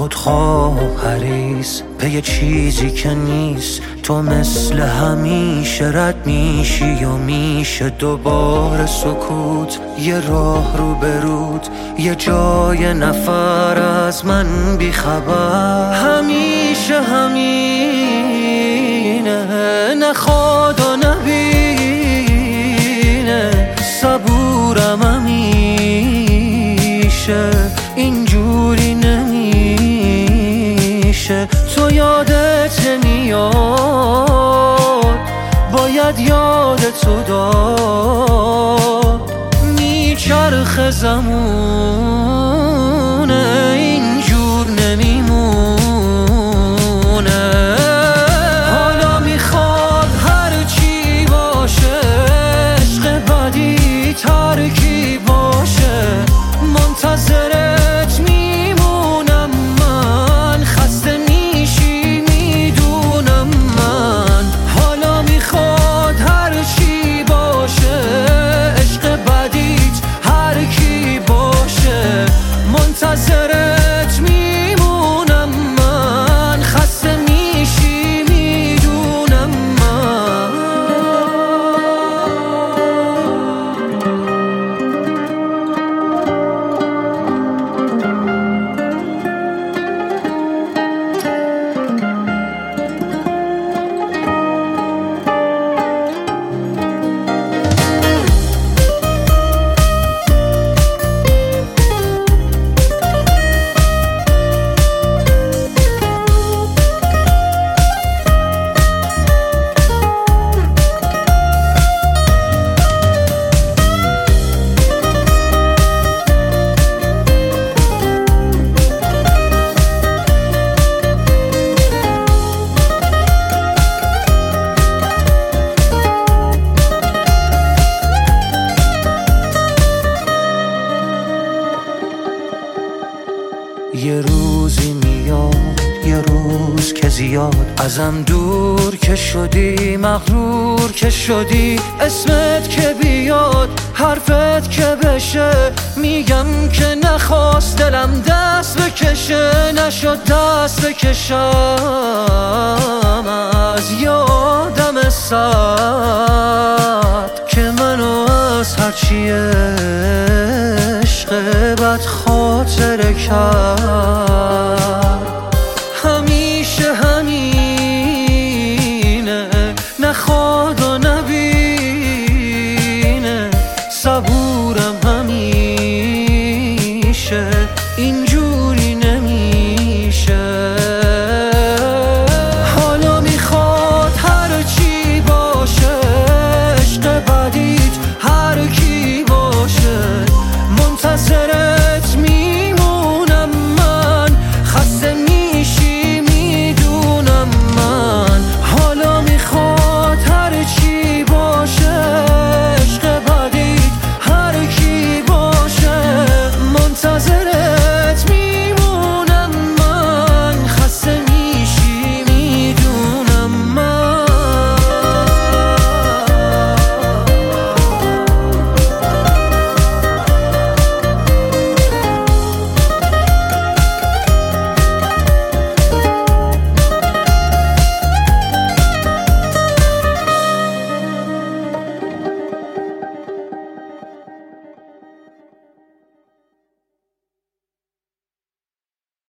خودخواه حریص پی چیزی که نیست. تو مثل همیشه رد میشی و میشه دوباره سکوت. یه راه رو برود، یه جای نفر از من بیخبر. همیشه همینه، نخواد و نبینه. صبورم همیشه، اینجوری نمیشه. تو یادت نمیاد، باید یادتو داد. میچرخه زمونه، اینجور نمیمونه. حالا میخواد هرچی باشه، عشق بدی ترکی باشه. منتظرت میمونم من، خسته میشی میدونم من. حالا میخواد هرچی باشه، عشق بدیت هر کی باشه. منتظرت میمونم من، خسته میشی میدونم من. یه روزی میاد، یه روز که زیاد ازم دور که شدی، مغرور که شدی. اسمت که بیاد، حرفت که بشه، میگم که نخواست دلم دست بکشه. نشد دست بکشم از یادم سرد که منو از هرچی عشق بد خاطره کرد.